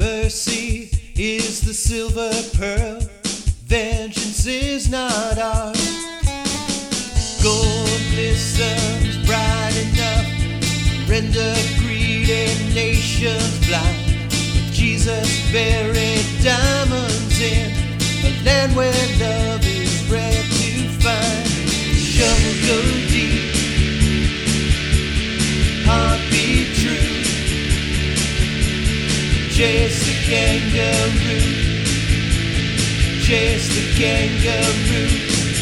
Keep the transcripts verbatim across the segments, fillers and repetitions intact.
Mercy is the silver pearl, vengeance is not ours. Gold glistens bright enough, render greedy nations blind. But Jesus buried diamonds in a land where love is rare to find. Shovel go deep, heart be true. Chase the kangaroo, chase the kangaroo.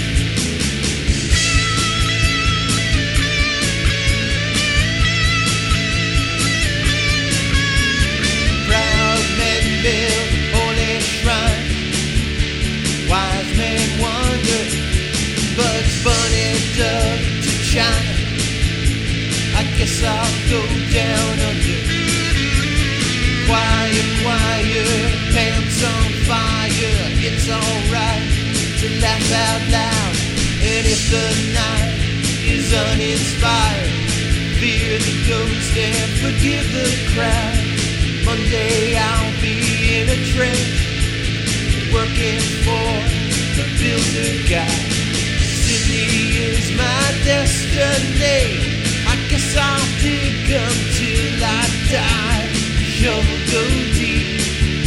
Proud men build holy shrines, wise men wander, Bugs Bunny dug to China. I guess I'll go down under. Choir, choir, pants on fire. It's alright to laugh out loud. And if the night is uninspired, fear the ghost and forgive the crowd. Monday I'll be in a trench, working for the builder guy. Sydney is my destiny. I guess I'll dig until I die. Shovel go deep,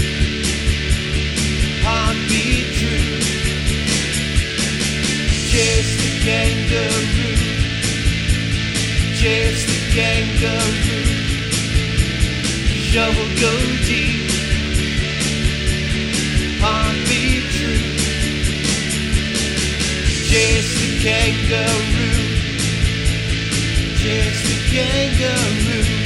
heart be true. Chase the kangaroo, chase the kangaroo. Shovel go deep, heart be true. Chase the kangaroo, chase the kangaroo.